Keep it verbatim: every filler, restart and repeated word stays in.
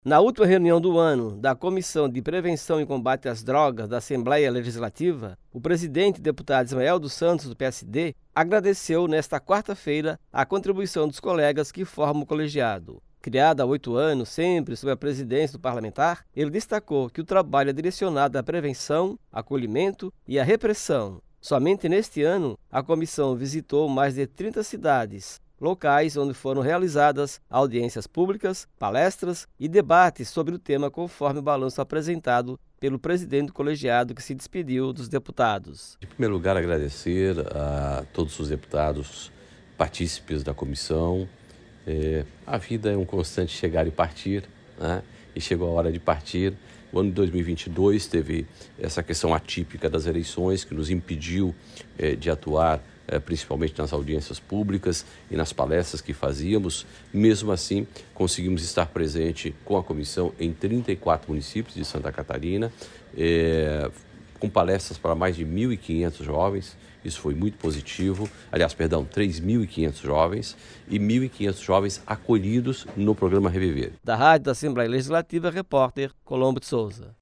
Na última reunião do ano da Comissão de Prevenção e Combate às Drogas da Assembleia Legislativa, o presidente deputado Ismael dos Santos, do P S D, agradeceu nesta quarta-feira a contribuição dos colegas que formam o colegiado. Criado há oito anos, sempre sob a presidência do parlamentar, ele destacou que o trabalho é direcionado à prevenção, acolhimento e à repressão. Somente neste ano, a comissão visitou mais de trinta cidades, locais onde foram realizadas audiências públicas, palestras e debates sobre o tema, conforme o balanço apresentado pelo presidente do colegiado, que se despediu dos deputados. Em primeiro lugar, agradecer a todos os deputados partícipes da comissão. É, a vida é um constante chegar e partir, né? E chegou a hora de partir. O ano de dois mil e vinte e dois teve essa questão atípica das eleições que nos impediu é, de atuar é, principalmente nas audiências públicas e nas palestras que fazíamos. Mesmo assim, conseguimos estar presente com a comissão em trinta e quatro municípios de Santa Catarina, é, com palestras para mais de mil e quinhentos jovens. Isso foi muito positivo. Aliás, perdão, três mil e quinhentos jovens e mil e quinhentos jovens acolhidos no programa Reviver. Da Rádio da Assembleia Legislativa, repórter Colombo de Souza.